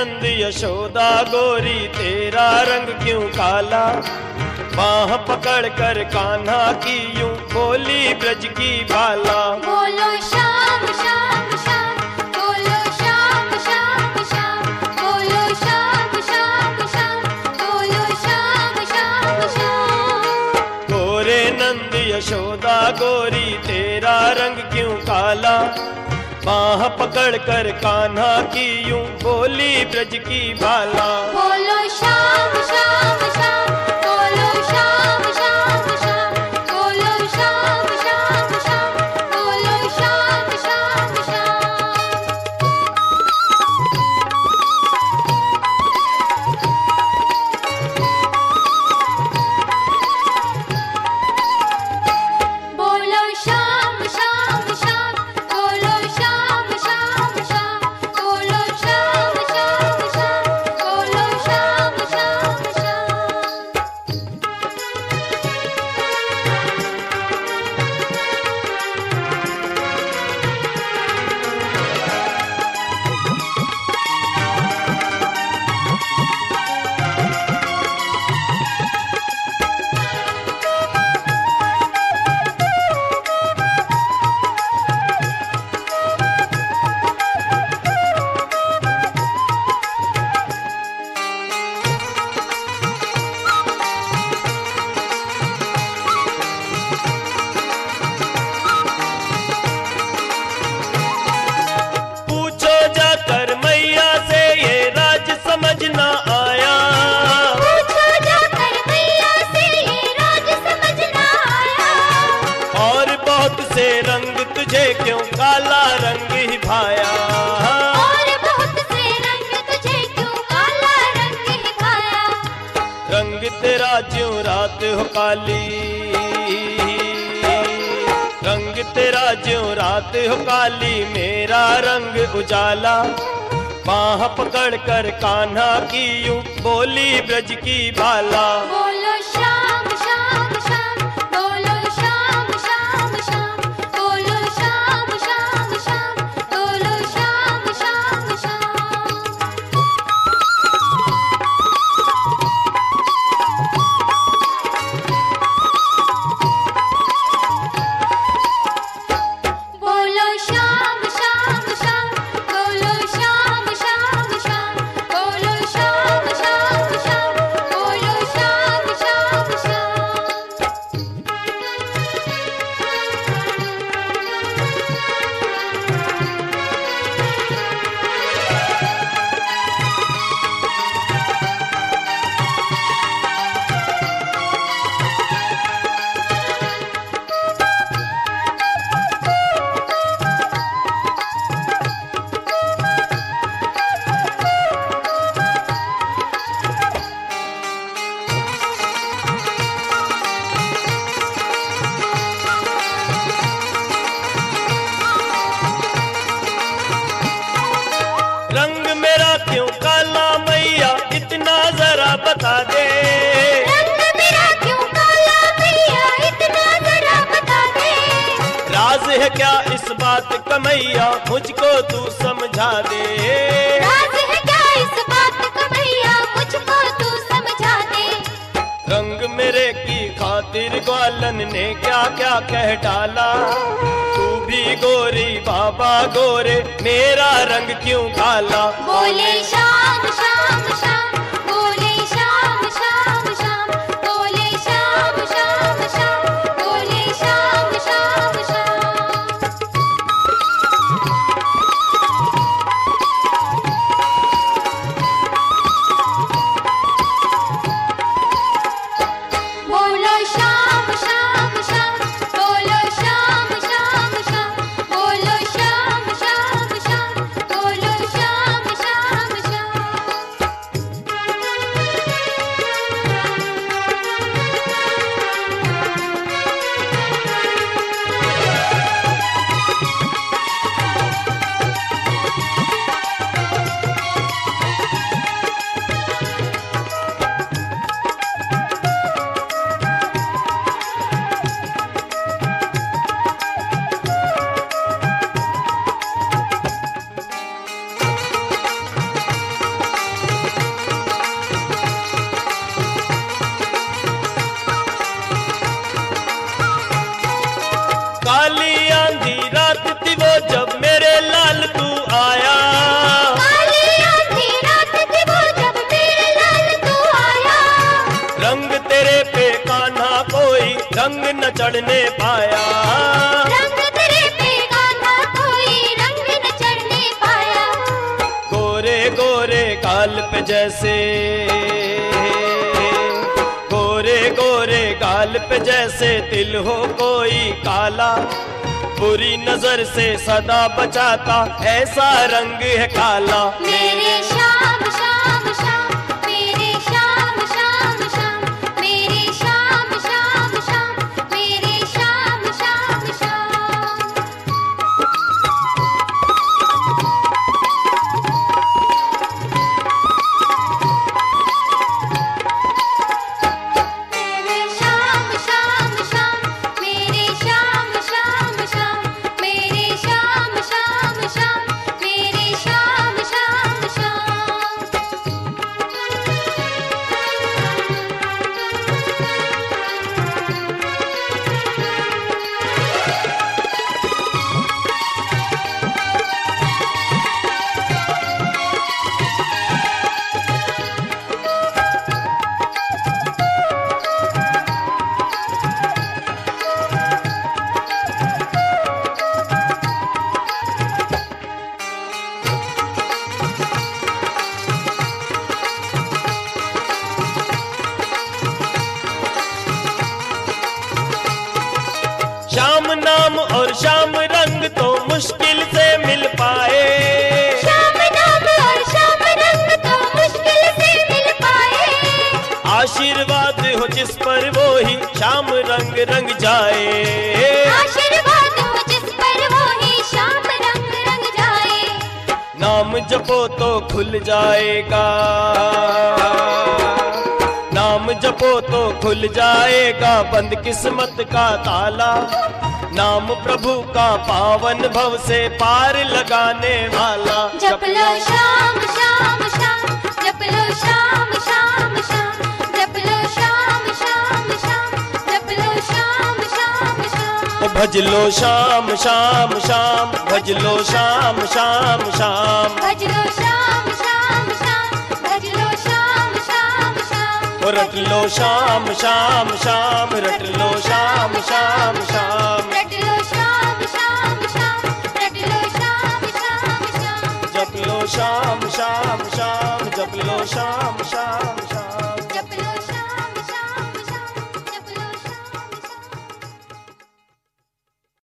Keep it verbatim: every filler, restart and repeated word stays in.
नंद यशोदा गोरी तेरा रंग क्यों काला, बाह पकड़ कर कान्हा की यूं बोली ब्रज की बाला। बोलो श्याम श्याम श्याम, बोलो श्याम श्याम श्याम, बोलो श्याम श्याम श्याम, बोलो श्याम श्याम श्याम। गोरे नंद यशोदा गोरी तेरा रंग क्यों काला, बाह पकड़ कर कान्हा की यूं बोली ब्रज की बाला। बोलो श्याम श्याम श्याम, बोलो श्याम श्याम श्याम, बोलो श्याम श्याम श्याम, बोलो श्याम श्याम श्याम। बोलो श्याम श्याम श्याम, बोलो श्याम श्याम श्याम, बोलो श्याम श्याम श्याम, बोलो श्याम श्याम श्याम। पूछो जाकर मैया से ये राज समझ ना आया, पूछो जाकर मैया से ये राज समझ ना आया। और बहुत से रंग तुझे क्यों काला रंग ही भाया। और बहुत से रंग तुझे क्यों काला रंग ही भाया। रंग तेरा ज्यों रात हो काली, रंग तेरा ज्यों रात हो काली, मेरा रंग उजाला। बाह पकड़ कर कान्हा की यूं बोली ब्रज की बाला। बोलो श्याम श्याम श्याम, बोलो श्याम श्याम श्याम, बोलो श्याम श्याम श्याम, बोलो श्याम श्याम श्याम। बोलो श्याम श्याम श्याम, बोलो श्याम श्याम श्याम, बोलो श्याम श्याम श्याम, बोलो श्याम श्याम श्याम। रंग मेरा क्यों काला मैया इतना जरा बता दे। रंग मेरा क्यों काला मैया इतना जरा बता दे। राज है क्या इस बात का मैया मुझको तू समझा दे। राज है क्या इस बात का मैया मुझको तू समझा दे। रंग मेरे की खातिर ग्वालन ने क्या क्या कह डाला, तू भी गोरी बाबा गोरे, मेरा रंग क्यों काला। बोले श्याम श्याम श्याम, बोले श्याम श्याम श्याम, बोले श्याम श्याम श्याम, बोले श्याम श्याम श्याम। बोलो श्याम श्याम श्याम, बोलो श्याम श्याम श्याम, बोलो श्याम श्याम श्याम, बोलो श्याम श्याम श्याम। काली आंधी रात थी वो जब मेरे लाल तू आया, काली आंधी रात थी वो जब मेरे लाल तू आया। रंग तेरे पे कान्हा कोई रंग न चढ़ने पाया, रंग तेरे पे कान्हा कोई रंग न चढ़ने पाया। गोरे गोरे गाल पे जैसे, गोरे गोरे गाल पे जैसे तिल हो कोई काला, बुरी नजर से सदा बचाता ऐसा रंग है काला। मेरे श्याम श्याम श्याम, मेरे श्याम श्याम श्याम, मेरे श्याम श्याम श्याम, मेरे श्याम श्याम श्याम। मेरे श्याम श्याम श्याम, मेरे श्याम श्याम श्याम, मेरे श्याम श्याम श्याम, मेरे श्याम श्याम श्याम। श्याम नाम और श्याम रंग तो मुश्किल से मिल पाए, श्याम नाम और श्याम रंग तो मुश्किल से मिल पाए। आशीर्वाद हो जिस पर वो ही श्याम रंग रंग जाए, आशीर्वाद हो जिस पर वो ही श्याम रंग रंग जाए। नाम जपो तो खुल जाएगा, नाम जपो तो खुल जाएगा बंद किस्मत का ताला, नाम प्रभु का पावन भव से पार लगाने वाला। जप लो श्याम श्याम श्याम, जप लो श्याम श्याम श्याम, जप लो श्याम श्याम श्याम, जप लो श्याम श्याम श्याम। भज लो श्याम श्याम श्याम, भज लो श्याम श्याम श्याम, भज लो श्याम श्याम श्याम, भज लो श्याम श्याम श्याम। रट लो श्याम श्याम श्याम, रट लो श्याम श्याम श्याम, रट लो श्याम श्याम श्याम, रट लो श्याम श्याम श्याम। जप लो श्याम श्याम श्याम, जप लो श्याम श्याम